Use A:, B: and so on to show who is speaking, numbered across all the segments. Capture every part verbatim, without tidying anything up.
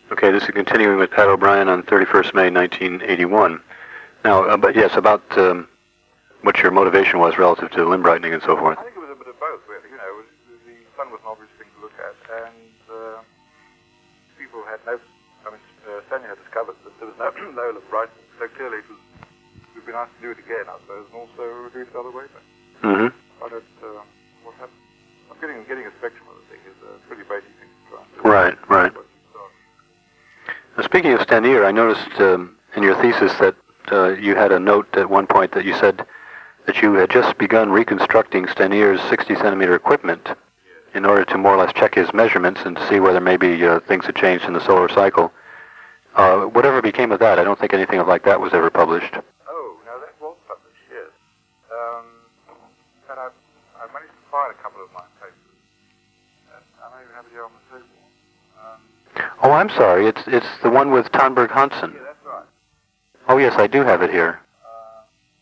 A: Okay, this is continuing with Pat O'Brien on thirty-first May nineteen eighty-one. Now, uh, but yes, about um, what your motivation was relative to limb brightening and so forth.
B: I think it was a bit of both, really. You know, it was, the sun was an obvious thing to look at, and uh, people had no. I mean, uh, Stanley had discovered that there was no no limb brightening, so clearly it was. It would be nice to do it again, I suppose, and also do it the other way.
A: Mm-hmm.
B: I don't. Uh, what happened? I'm getting getting a spectrum of the thing is a pretty basic thing to try. And do.
A: Right, right. Now, speaking of Stanier, I noticed um, in your thesis that uh, you had a note at one point that you said that you had just begun reconstructing Stanier's sixty centimeter equipment in order to more or less check his measurements and to see whether maybe uh, things had changed in the solar cycle. Uh, whatever became of that, I don't think anything like that was ever published.
B: Oh, no, that was published, yes. Um, and I, I managed to find a couple of my papers. And I don't even have it here on the table. Um,
A: Oh, I'm sorry. It's it's the one with Tonberg Hansen.
B: yeah, that's right.
A: Oh, yes, I do have it here.
B: Uh,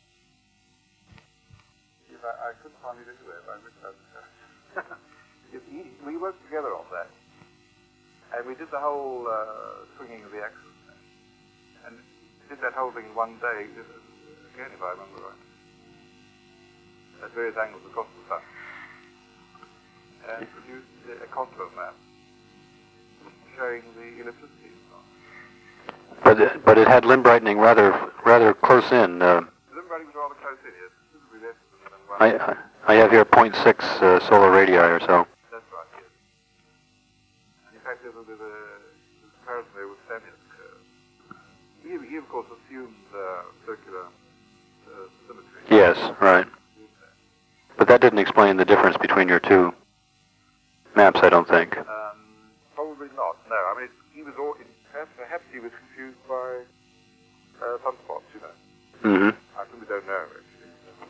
B: yes, I, I couldn't find it anywhere, but I wish I had. Yes, he, we worked together on that. And we did the whole uh, swinging of the axis thing. And did that whole thing one day, again, if I remember right, at various angles across the sun. And produced a contour map showing the electricity and so on.
A: But it, but it had limb brightening rather rather close in. Uh,
B: The limb brightening was rather close in, yes. Considerably less than limb brightening.
A: I I have here point six uh, solar radii or so.
B: That's right, yes. And in fact, there's a, there's a, there's a comparison there with Stanley's curve. He, he, of course, assumed uh, circular uh, symmetry.
A: Yes, right. But that didn't explain the difference between your two maps, I don't think.
B: Um, probably not, no. I mean, he was all, perhaps, perhaps he was confused by uh, sunspots, you know.
A: Mm-hmm.
B: I really don't know, actually.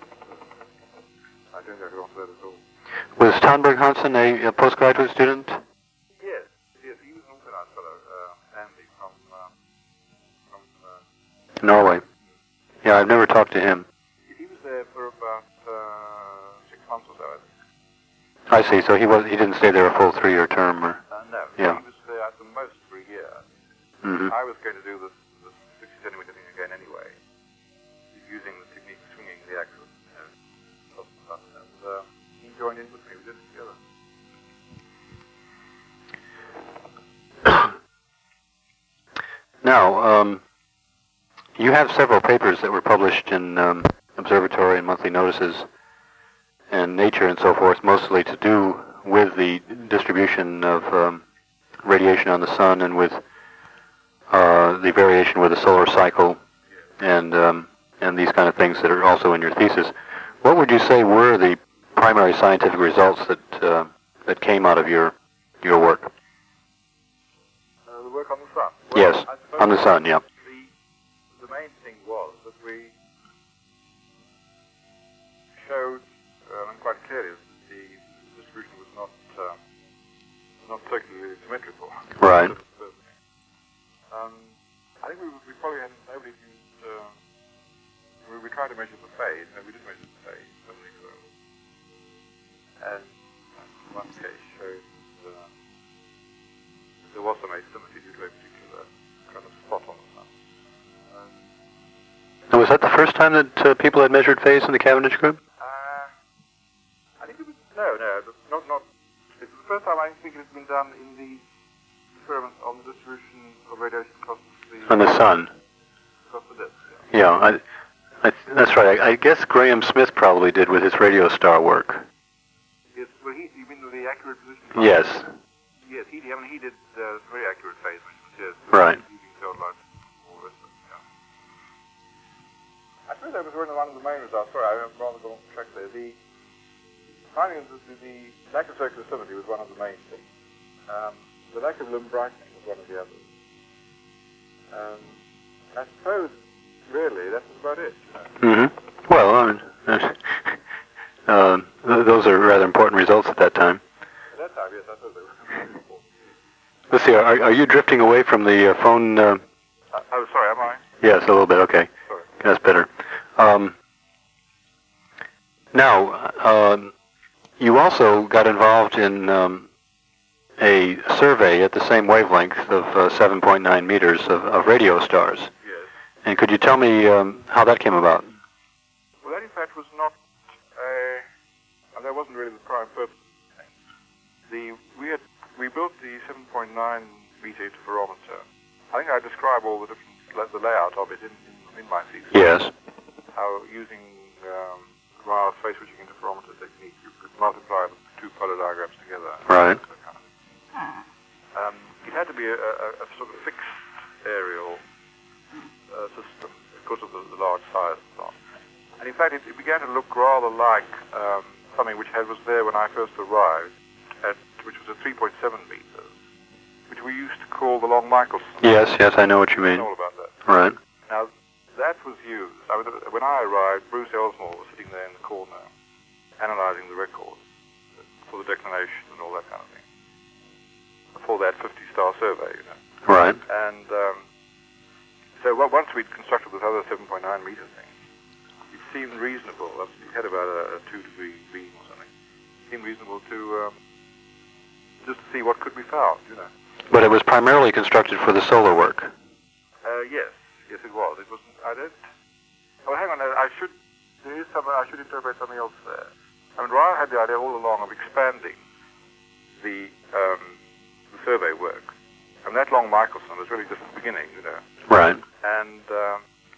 B: I don't know who answered that at all.
A: Was Tonberg Hansen a, a postgraduate student?
B: Yes, yes, he was an also nice fellow, uh, Andy, from, um, from uh,
A: Norway. Yeah, I've never talked to him.
B: he was there for about uh, six months or so, I think.
A: I see. So he was he didn't stay there a full three-year term, or
B: Uh, no,
A: yeah.
B: he was there at the most for a year.
A: Mm-hmm.
B: I was going to do this, this sixty centimeter thing again anyway, using the technique of swinging the axis, you know, stuff, and uh, he joined in with me. We did it together.
A: Now, um, you have several papers that were published in um, Observatory and Monthly Notices and Nature and so forth, mostly to do with the distribution of um, radiation on the sun and with uh, the variation with the solar cycle and um, and these kind of things that are also in your thesis. What would you say were the primary scientific results that uh, that came out of your your work?
B: Uh, the work on the sun. Well,
A: Yes,
B: I suppose
A: on the sun, yeah.
B: The, the main thing was that we showed, um, and quite clearly, that the distribution was not um, not circularly symmetrical.
A: Right.
B: Um, I think we, we probably hadn't nobody used. Uh, we, we tried to measure the phase, and we did measure the phase, certainly so. And one case showed uh, there was some asymmetry due to a particular kind of spot on the sun. Um,
A: And was that the first time that uh, people had measured phase in the Cavendish group?
B: uh, I think it was no, no, not not. It's the first time I think it has been done in the experiments on the distribution of radiation across the
A: On the sun.
B: across the disk.
A: Yeah, I, I, that's right. I, I guess Graham Smith probably did with his radio star work.
B: Yes, well, he, you mean the accurate position?
A: Yes.
B: Yes, he, I mean, he did uh, very accurate phase measurements, yes.
A: Right.
B: Using cell light and all the rest of it, yeah. I suppose that was one of the main results. Sorry, I'm rather gone off track there. The finding of the, the lack of circular symmetry was one of the main things. Um, the lack of limb brightening was one of the others. Um, I suppose, really, that was about it. You know?
A: Mm-hmm. Well, I mean, uh, th- those are rather important results at that time.
B: At that time, yes, I thought they were very important.
A: Let's see, are, are you drifting away from the uh, phone? Uh,
B: Uh, oh, sorry, am I?
A: yes, a little bit, okay.
B: Sorry.
A: That's better. Um, now, um, you also got involved in um, a survey at the same wavelength of uh, seven point nine meters of, of radio stars.
B: Yes.
A: And could you tell me um, how that came about?
B: Well, that in fact was not a... Uh, that wasn't really the prime purpose of the thing. The, we, had, we built the seven point nine meter interferometer. I think I describe all the different the layout of it in, in, in my thesis.
A: Yes.
B: How using um, Rao's phase switching interferometer technique, you could multiply the two polar diagrams together.
A: Right.
B: That kind of thing. Um, it had to be a, a, a sort of fixed aerial uh, system because of the, the large size and so on. And in fact, it, it began to look rather like um, something which had, was there when I first arrived, at, which was at three point seven meters, which we used to call the Long Michelson.
A: Yes, yes, I know what you mean.
B: I know all about that.
A: Right.
B: Now, that was used. I mean, when I arrived, Bruce Elsmore was sitting there in the corner, analyzing the records for the declination and all that kind of thing, for that fifty-star survey, you know.
A: Right.
B: And um, so well, once we'd constructed this other seven point nine meter thing, it seemed reasonable. It had about a, a two-degree beam or something. It seemed reasonable to um, just to see what could be found, you know.
A: But it was primarily constructed for the solar work.
B: Uh, yes, yes, it was. It wasn't. I don't. Oh, hang on. I should. There is some. I should interpret something else there. I mean, Ryle had the idea all along of expanding the um, the survey work, and that Long Michelson was really just the beginning, you know.
A: Right.
B: And um,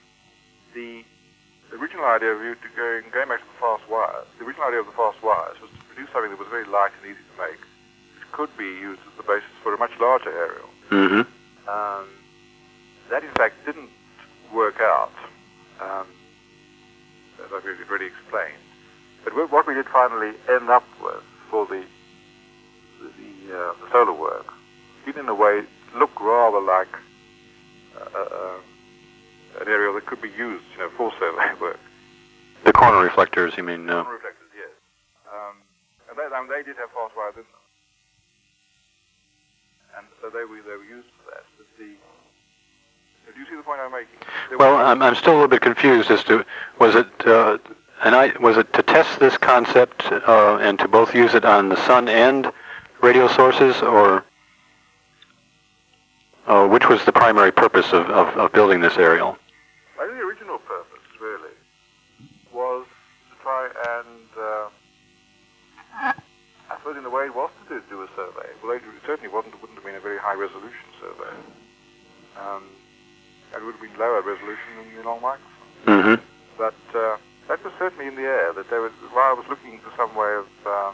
B: the original idea of you to going going back to the fast wires. The original idea of the fast wires was to produce something that was very light and easy to make, which could be used as the basis for a much larger aerial.
A: Mm-hmm.
B: Um, that, in fact, didn't work out, um, as I've already explained. But what we did finally end up with for the the, the, uh, the solar work did, in a way, look rather like uh, uh, an aerial that could be used, you know, for survey work.
A: The corner reflectors, you mean? Uh...
B: Corner reflectors, yes. Um, and they, I mean, they did have fast wires in them, and so they were they were used for that. But the Do you see the point I'm making? There
A: well, I'm, I'm still a little bit confused as to, was it, uh, and I, was it to test this concept uh, and to both use it on the sun and radio sources, or uh, which was the primary purpose of, of, of building this aerial?
B: I think the original purpose, really, was to try and, uh, I suppose in a way it was to do, do a survey. Well, it certainly wasn't, it wouldn't have been a very high-resolution survey. Um, it would have been lower resolution than the Long Michelson.
A: Mm-hmm.
B: But uh, that was certainly in the air, that there was, while I was looking for some way of... Uh,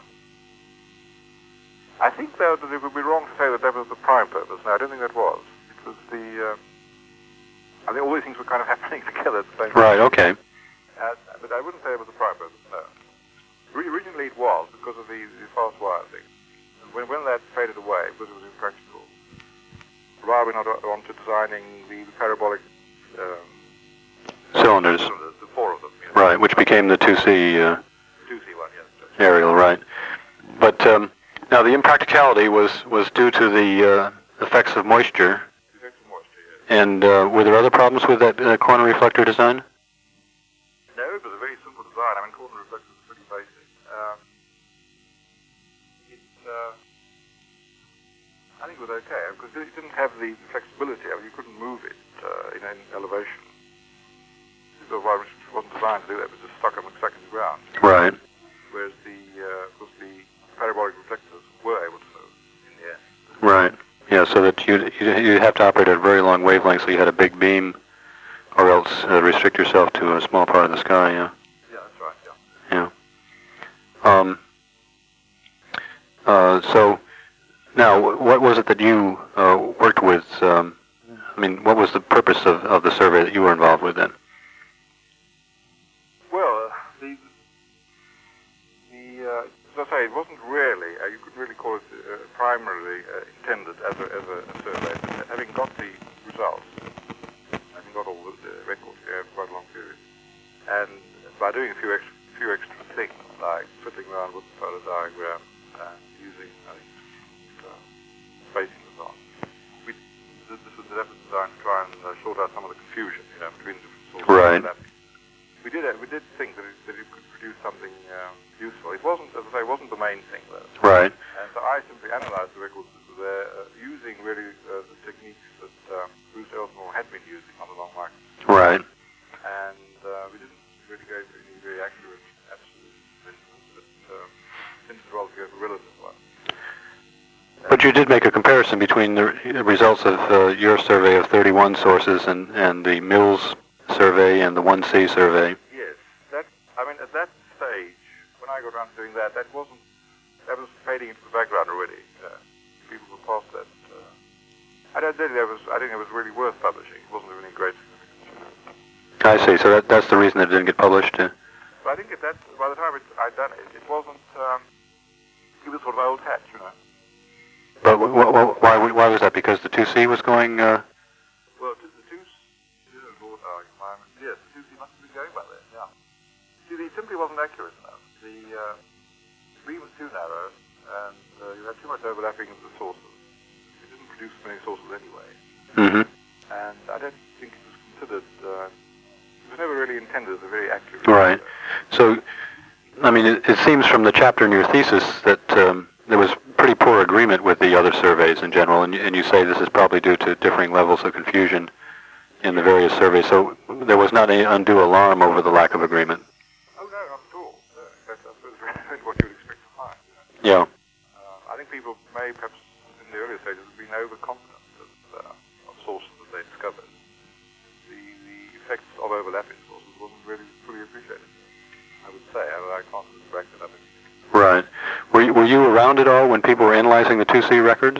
B: I think, though, that it would be wrong to say that that was the prime purpose. No, I don't think that was. It was the... Uh, I think all these things were kind of happening together at the same time.
A: Right, okay.
B: Uh, but I wouldn't say it was the prime purpose, no. Re- originally it was, because of the, the fast wire thing. And when, when that faded away, because it was impractical, Ra went on to designing the, the parabolic um,
A: cylinders.
B: cylinders, the four of them. You know.
A: Right, which became the two C uh,
B: two C one, yes.
A: aerial, right. But um, now the impracticality was, was due to the uh, effects of moisture.
B: Effects of moisture, yes.
A: And uh, were there other problems with that uh, corner reflector design?
B: No, it was a very simple design. I mean, corner reflectors are pretty basic. Um, it, uh, I think it was okay, because it didn't have the flexibility. I mean, you couldn't move it uh, in any elevation. It wasn't designed to do that. It was just stuck on, stuck in the ground.
A: Right.
B: Whereas the, uh, of course, the parabolic reflectors were able to move in the air.
A: Right. Yeah, so that you'd, you'd have to operate at a very long wavelength, so you had a big beam, or else uh, restrict yourself to a small part of the sky, yeah.
B: Yeah, that's right, yeah.
A: Yeah. Um, uh, so, now, what was it that you uh, worked with? Um, I mean, what was the purpose of, of the survey that you were involved with then?
B: Well, uh, the, the uh, as I say, it wasn't really, uh, you couldn't really call it uh, primarily uh, intended as a, as a, a survey, but having got the results, having got all the, the records here for quite a long period, and by doing a few extra, few extra things, like fiddling around with the polar diagram and using, I think, uh, spacing and so on, we, this was an effort designed to try and uh, sort out some of the confusion, you know, between different sources.
A: But you did make a comparison between the results of uh, your survey of thirty-one sources and, and the Mills survey and the one C survey.
B: Yes, that, I mean, at that stage, when I got around to doing that, that wasn't, that was fading into the background already. Uh, people were past that. Uh, I don't think that was, I think it was really worth publishing. It wasn't of any great significance.
A: I see, so that, that's the reason it didn't get published? Uh.
B: But I think at that, by the time it, I'd done it, it wasn't, um, it was sort of old hat, you know.
A: But w w why, why was that? Because the two C was going... Uh...
B: Well, the two C, yes, the two C must have been going by then, yeah. See, it simply wasn't accurate enough. The uh, beam was too narrow, and uh, you had too much overlapping of the sources. It didn't produce many sources anyway.
A: Mm-hmm.
B: And I don't think it was considered... Uh, it was never really intended as a very accurate...
A: Right. So, I mean, it, it seems from the chapter in your thesis that... Um, there was pretty poor agreement with the other surveys in general, and, and you say this is probably due to differing levels of confusion in the various surveys. So there was not any undue alarm over the lack of agreement.
B: Oh, no, not at all. Uh, that's, that's really what you would expect to find. You
A: Yeah.
B: know? uh, I think people may, perhaps in the earlier stages, have been overconfident of, uh, of sources that they discovered. The, the effects of overlapping sources wasn't really fully appreciated, I would say. I, I can't back that up.
A: Right. Were you, were you around at all when people were analyzing the two C records?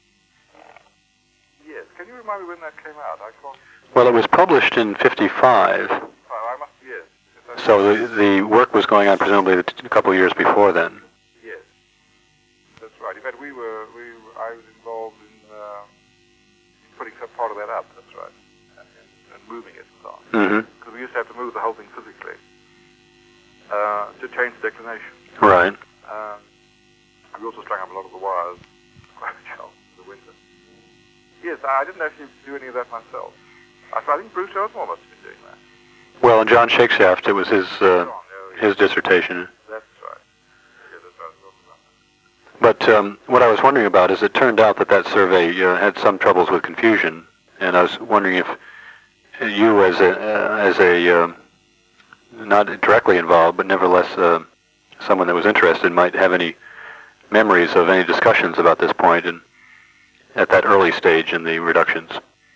B: Yes. Can you remind me when that came out? I can't...
A: Well, it was published in fifty-five.
B: Oh, I must, yes. yes
A: so the, the work was going on presumably a couple of years before then.
B: Yes. That's right. In fact, we were, we were, I was involved in, uh, in putting some part of that up, that's right, and, and, and moving it and so on.
A: Mm-hmm.
B: Because we used to have to move the whole thing physically uh, to change the declination.
A: Right.
B: Um, we also strung up a lot of the wires quite well in the winter. Yes, I didn't actually do any of that myself. I, I think Bruce Elsmore must have been doing that.
A: Well, and John Shakeshaft, it was his uh,
B: oh, yeah,
A: his dissertation.
B: That's right. Yeah, that's right.
A: But um, what I was wondering about is it turned out that that survey uh, had some troubles with confusion, and I was wondering if you, as a uh, as a uh, not directly involved, but nevertheless uh, someone that was interested, might have any memories of any discussions about this point and at that early stage in the reductions.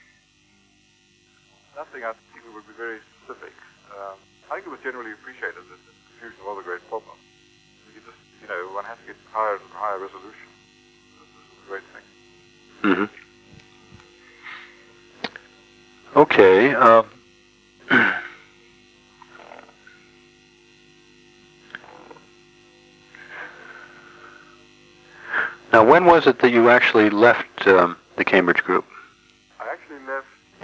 B: Nothing I think would be very specific. Um, I think it was generally appreciated that the confusion was a great problem. You just, you know, one has to get higher and higher resolution. This is a great thing.
A: Mm-hmm. Okay. Uh, Now, when was it that you actually left um, the Cambridge group?
B: I actually left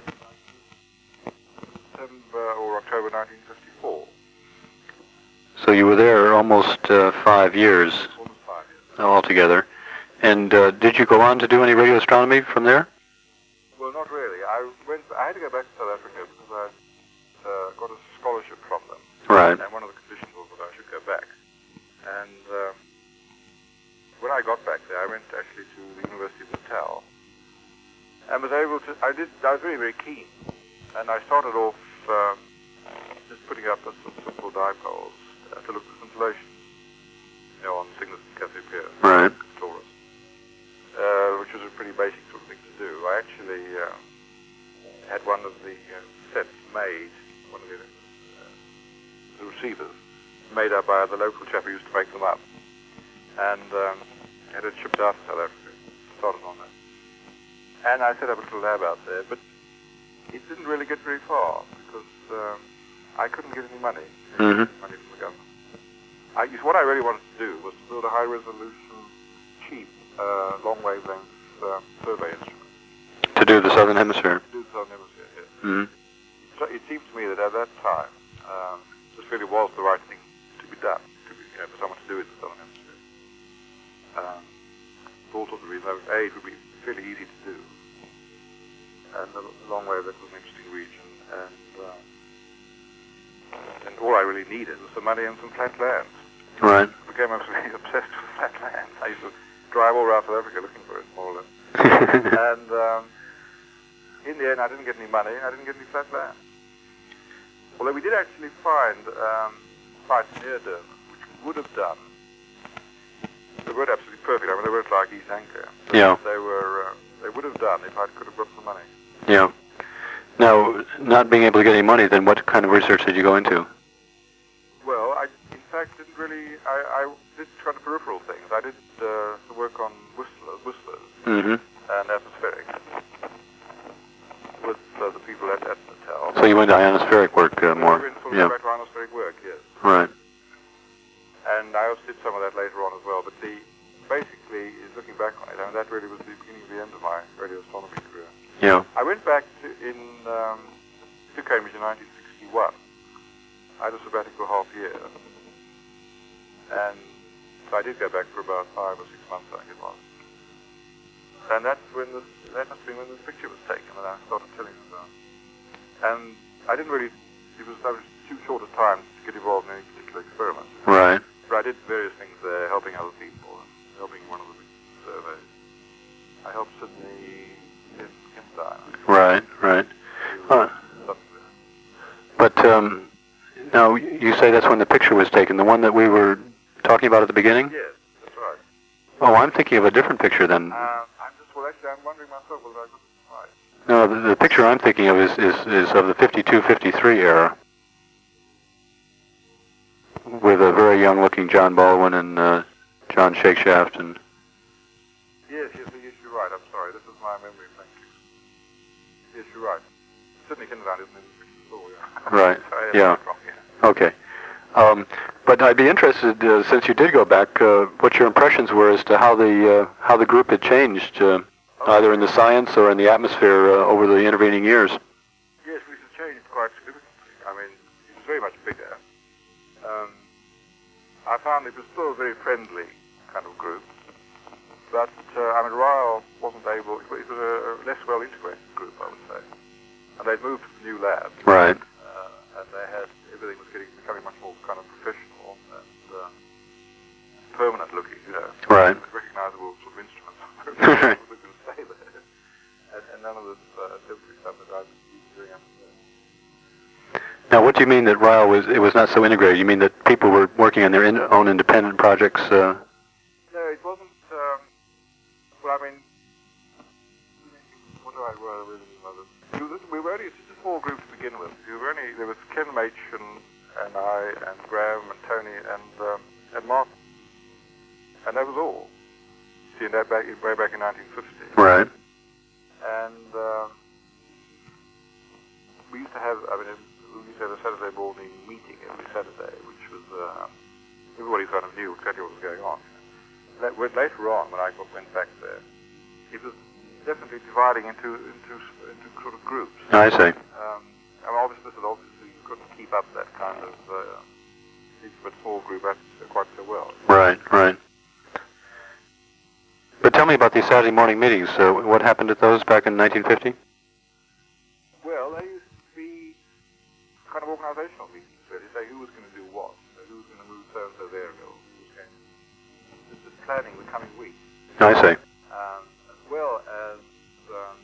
B: September or October nineteen fifty-four.
A: So you were there almost uh, five years.
B: Almost five years.
A: Altogether. And uh, did you go on to do any radio astronomy from there?
B: Well, not really. I went. I had to go back to South Africa because I uh, got a scholarship from them.
A: Right.
B: And one of the conditions was that I should go back. And um, when I got back there, I went actually to the University of Natal and was able to, I did, I was very, very keen. And I started off um, just putting up some simple dipoles uh, to look for scintillations, you know, on Cygnus and Cassiopeia.
A: Right.
B: Taurus, uh, which was a pretty basic sort of thing to do. I actually uh, had one of the uh, sets made, one of the, uh, the receivers, made up by the local chap who used to make them up. And um, had it shipped out to South Africa, started on that. And I set up a little lab out there, but it didn't really get very far because um, I couldn't get any money,
A: mm-hmm.
B: money from the government. I, what I really wanted to do was to build a high-resolution, cheap, uh, long-wavelength um, survey instrument.
A: To do the Southern Hemisphere?
B: To do the Southern Hemisphere, yes.
A: Mm-hmm.
B: So it seemed to me that at that time, um, this really was the right thing to be done, to be, you know, for someone to do it in the Southern Hemisphere. Um, for all sorts of reasons. A, it would be fairly easy to do, and a long way that was an interesting region, and um, and all I really needed was some money and some flat land.
A: Right.
B: I became absolutely obsessed with flat land. I used to drive all around South Africa looking for it, more or less. And um, in the end, I didn't get any money. I didn't get any flat land. Although we did actually find um, sites near Durban, which would have done. They weren't absolutely perfect. I mean, they weren't like East Anchor.
A: Yeah.
B: They were. Uh, they would have done if I could have got some money.
A: Yeah. Now, not being able to get any money, then what kind of research did you go into?
B: Well, I, in fact, didn't really. I, I did kind of peripheral things. I did uh, the work on whistlers, whistlers,
A: Mm-hmm.
B: and atmospheric with uh, the people at, at Natal.
A: So you went to ionospheric work uh, more?
B: We went full
A: Yeah.
B: back to ionospheric work, yes.
A: Right.
B: And I also did some of that later on as well. But the basically, is looking back on it, I mean, that really was the beginning of the end of my radio astronomy career.
A: Yeah.
B: I went back to in um, to Cambridge in nineteen sixty-one. I had a sabbatical half year, and so I did go back for about five or six months, I think it was. And that's when the that must have been when the picture was taken, and I started telling them about. And I didn't really. It was, I was too short a time to get involved in any particular experiment.
A: Right.
B: But I did various things there, helping other people, and helping one of the big surveys. I helped Sydney in Kempside.
A: Right, right. Uh, but um, now, you say that's when the picture was taken, the one that we were talking about at the beginning?
B: Yes, that's right.
A: Oh, I'm thinking of a different picture then.
B: Uh, I'm just, well, actually, I'm wondering myself whether I got this right.
A: No, the, the picture I'm thinking of is, is, is of the fifty-two fifty-three era, with a very young-looking John Baldwin and uh, John Shakeshaft. And
B: Yes, yes, yes, you're right. I'm sorry. This is my memory. Thank you. Yes, you're right. Sydney Kinderland isn't in this picture at all, yeah.
A: Right,
B: Sorry, I
A: yeah.
B: got it wrong, yeah.
A: Okay. Um, but I'd be interested, uh, since you did go back, uh, what your impressions were as to how the uh, how the group had changed, uh, either in the science or in the atmosphere uh, over the intervening years.
B: Yes, we have changed quite significantly. I mean, it was very much bigger. Um, I found it was still a very friendly kind of group, but uh, I mean, Ryle wasn't able. It was a less well integrated group, I would say, and they'd moved to the new lab.
A: Right.
B: Uh, and they had everything was getting becoming much more kind of professional and uh, permanent looking, you know.
A: Right.
B: Recognizable sort of instruments. Right. Who can stay there. And, and none of this uh, temporary stuff that I was doing up there.
A: Now, what do you mean that Ryle was, it was not so integrated? You mean that people were working on their in, own independent projects? Uh...
B: No, it wasn't, um, well, I mean, what do I really mean by this? We were only just a small group to begin with. We were only, there was Ken Machin and I and Graham and Tony and um, and Martin. And that was all. See, that back, way back in nineteen fifty.
A: Right.
B: And um, we used to have, I mean, we used to have a Saturday morning meeting every Saturday, which was, uh, everybody kind of knew exactly what was going on. That, later on, when I went back there, it was definitely dividing into into, into sort of groups.
A: I see.
B: Um, I mean, obviously, obviously, you couldn't keep up that kind of uh, intimate small group atmosphere quite so well.
A: Right, right. But tell me about these Saturday morning meetings. Uh, what happened at those back in nineteen fifty?
B: Well, they used to be kind of organizational meetings, really. Say who was going to do what, you know, who was going to move so-and-so there, who was going to... This is planning the coming week.
A: I see.
B: Um, as well as um,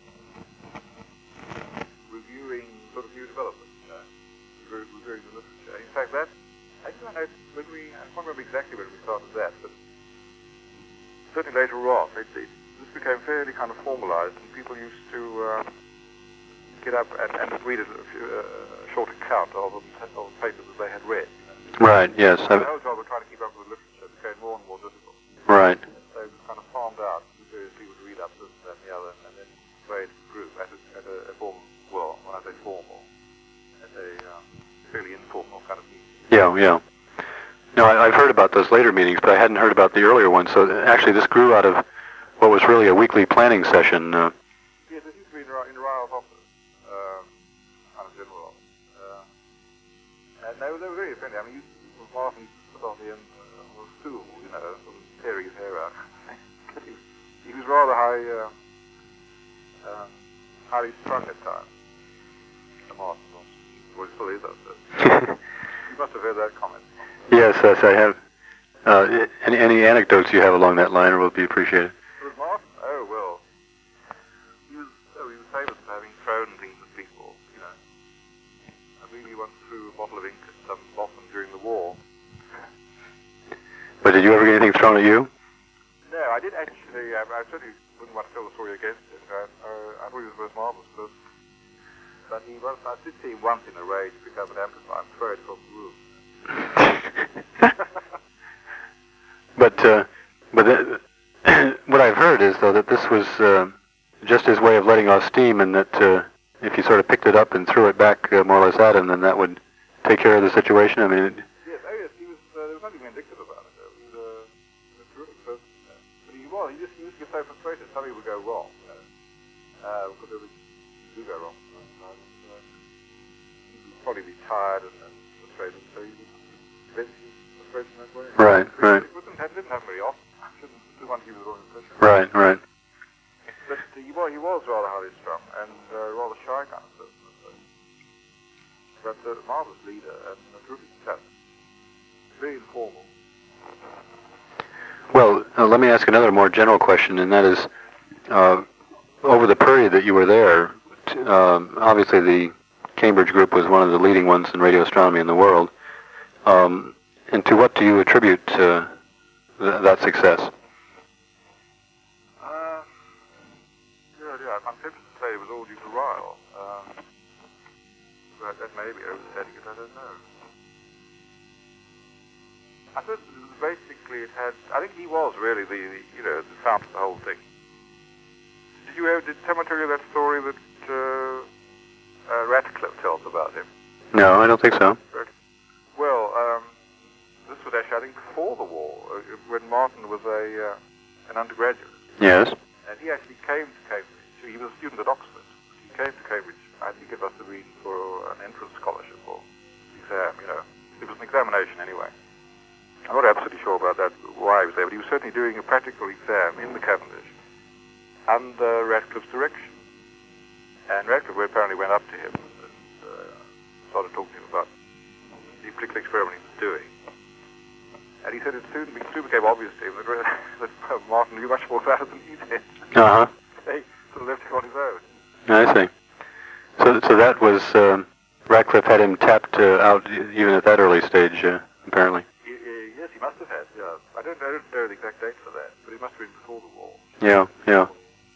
B: reviewing sort of new developments, you know, re- reviewing the literature. In fact, that, actually I noticed when we, I can't remember exactly when we started that, but certainly later on, it, it, this became fairly kind of formalized, and people used to uh, get up and, and read a, a, a short account of, of papers that they had read. You know.
A: Right, yes.
B: The whole job of trying to keep up with the literature became more and more difficult.
A: Right.
B: So it was kind of farmed out to various people to read up this, that, and the other, and then play it as a group at a, at a, a form, well, when I say formal, at a um, fairly informal kind of meeting.
A: Yeah, yeah. No, I, I've heard about those later meetings, but I hadn't heard about the earlier ones. So actually, this grew out of what was really a weekly planning session. Uh,
B: yes, it used to be in, in Ryle's office, um, kind of general. Uh, and they were, they were very friendly. I mean, you, Martin used to sit on the end uh, of a stool, you know, sort of tearing his hair out. he, was, he was rather high, uh, um, highly strung at times. The Martin was, well, he still is, I suppose. You must have heard that comment.
A: yes, yes, I have. Uh, any, any anecdotes you have along that line will be appreciated.
B: It was Martin? Oh, well. He was, oh, he was famous for having thrown things at people, you know. I believe he once threw a bottle of ink at some boffin during the war.
A: But did you ever get anything thrown at you?
B: tell the story against him. I, uh, I thought he was the most marvelous person. But he was, I did see him once in a rage pick up an amplifier and throw it across the room.
A: but uh, but uh, what I've heard is, though, that this was uh, just his way of letting off steam, and that uh, if you sort of picked it up and threw it back uh, more or less at him, then that would take care of the situation. I mean, it,
B: yes, oh yes, he was. Uh, there was nothing vindictive about it. Though. He was a, a terrific person. Uh, but he was. He just he used to get so frustrated. Something would go wrong. You know, uh, because there would do go wrong. Uh, he would probably be tired and, and frustrated, so he would vent his frustration that way.
A: Right,
B: so
A: right.
B: It wasn't, it didn't happen very often. I shouldn't do want to give you the wrong impression.
A: Right, right.
B: But uh, he, was, he was rather highly strung and uh, rather shy kind of person. But a marvelous leader and a terrific chap. Very informal.
A: Well, uh, let me ask another more general question, and that is, uh, over the period that you were there, t- um, obviously the Cambridge group was one of the leading ones in radio astronomy in the world. Um, and to what do you attribute uh, th- that success?
B: Uh, yeah, yeah, I'm tempted to say it was all due to Ryle. Um, but that may be overstating it, I don't know. I thought basically it had, I think he was really the, the you know, the sound of the whole thing. Did you ever, did someone tell you that story that uh, uh, Ratcliffe tells about him?
A: No, I don't think so.
B: Well, um, this was actually, I think, before the war, uh, when Martin was a uh, an undergraduate.
A: Yes.
B: And he actually came to Cambridge. He was a student at Oxford. He came to Cambridge, I think it must have been for an entrance scholarship or exam, you know. It was an examination anyway. I'm not absolutely sure about that, why he was there, but he was certainly doing a practical exam in the Cavendish under Radcliffe's direction. And Radcliffe apparently went up to him and uh, started talking to him about the particular experiment he was doing. And he said it soon, it soon became obvious to him that, that Martin knew much more about it than he did.
A: Uh-huh.
B: They sort of left him on his own.
A: I see. So, so that was, um, Radcliffe had him tapped uh, out even at that early stage, uh, apparently.
B: He, he, yes, he must have had, yeah. I don't, I don't know the exact date for that, but it must have been before the war.
A: Yeah, yeah.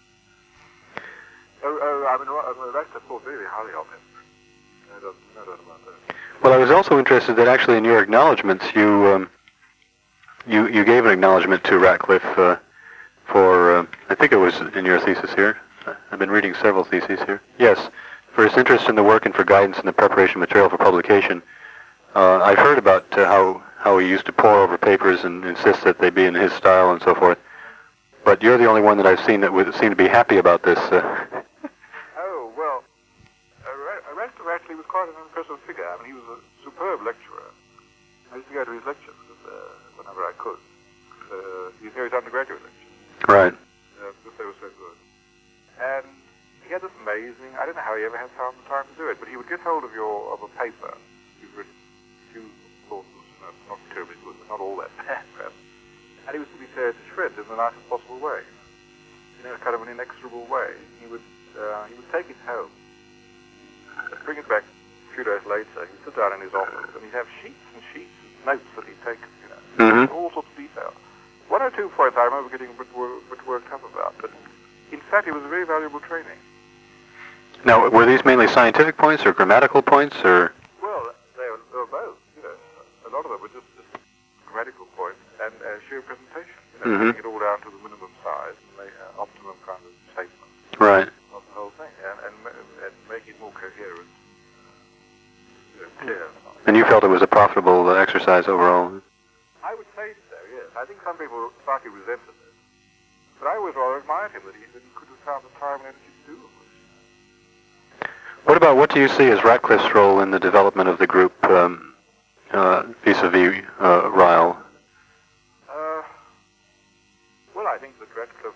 B: Oh, oh I mean, I mean Radcliffe thought very highly of him. No doubt, no doubt about that.
A: Well, I was also interested that actually in your acknowledgments, you um, you you gave an acknowledgment to Radcliffe uh, for, uh, I think it was in your thesis here. I've been reading several theses here. Yes, for his interest in the work and for guidance in the preparation of material for publication. Uh, I've heard about uh, how, how he used to pore over papers and insist that they be in his style and so forth. But you're the only one that I've seen that would seem to be happy about this. Uh.
B: Oh, well, uh, Radcliffe actually was quite an impressive figure. I mean, he was a superb lecturer. I used to go to his lectures uh, whenever I could. Uh, he gave his undergraduate lectures.
A: Right.
B: Uh, because they were so good. And he had this amazing, I don't know how he ever had found the time to do it, but he would get hold of your, of a paper. You've written two sources, you know, not terribly good, but not all that bad, perhaps. And he was to be tear to shreds in the nicest possible way. In a kind of an inexorable way. He would, uh, he would take it home, bring it back a few days later, he'd sit down in his office, and he'd have sheets and sheets of notes that he'd taken, you know,
A: Mm-hmm.
B: all sorts of detail. One or two points I remember getting a bit, wor- bit worked up about, but in fact it was a very valuable training.
A: Now, were these mainly scientific points or grammatical points, or?
B: Well, they were, they were both, you know. A lot of them were just, just grammatical points and uh, sheer presentation, you know,
A: Mm-hmm.
B: bringing it all down to the minimum size and the uh, optimum kind of statement
A: Right.
B: of the whole thing, and, and, and make it more coherent, you know, clear.
A: And you felt it was a profitable uh, exercise overall?
B: I would say so, yes. I think some people slightly resented it. But I always rather admired him that he, that he could have found the time and energy to do it.
A: What about, what do you see as Radcliffe's role in the development of the group um, uh, vis-a-vis uh, Ryle?
B: Uh, well, I think that Radcliffe,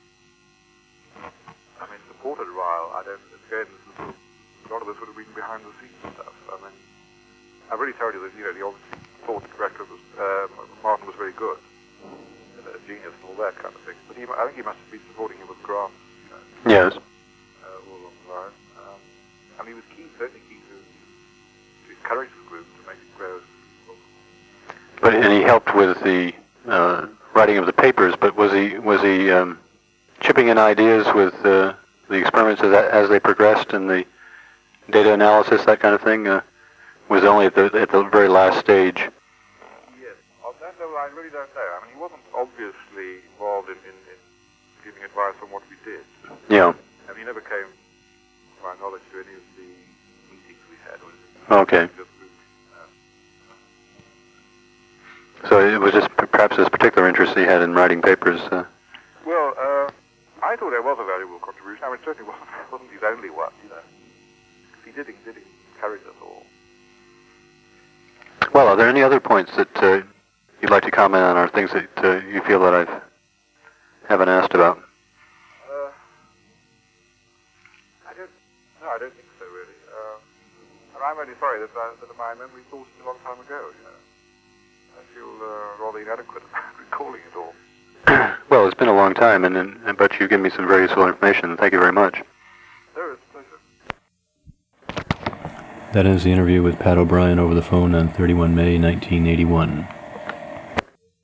B: I mean, supported Ryle. I don't, again, a lot of this would have been behind the scenes stuff. I mean, I've already told you that, you know, he obviously thought that Radcliffe was, uh, Martin was very good, and a genius and all that kind of thing. But he, I think he must have been supporting him with grants, you know,
A: Yes.
B: uh, all along the line. Um, and he was keen, certainly keen to, to encourage the group to make it grow.
A: But and he helped with the uh, writing of the papers. But was he was he um, chipping in ideas with uh, the experiments as, as they progressed and the data analysis, that kind of thing, uh, was only at the, at the very last stage.
B: Yes, on that level I really don't know. I mean, he wasn't obviously involved in, in, in giving advice on what we did.
A: Yeah.
B: And he never came, to my knowledge, to any of the meetings we had.
A: Okay. So it was just perhaps this particular interest he had in writing papers. Uh.
B: Well, uh, I thought there was a valuable contribution. I mean, it certainly wasn't, wasn't his only one, you know. He did, he did encourage us all.
A: Well, are there any other points that uh, you'd like to comment on, or things that uh, you feel that I haven't asked about?
B: Uh, I don't, no, I don't think so, really. Uh, and I'm only sorry that, I, that my memory falls a long time ago, you know. I feel uh, rather inadequate about recalling it all.
A: Well, it's been a long time, and, and but you've given me some very useful information. Thank you very much.
B: There is pleasure.
C: That ends the interview with Pat O'Brien over the phone on thirty-first of May nineteen eighty-one.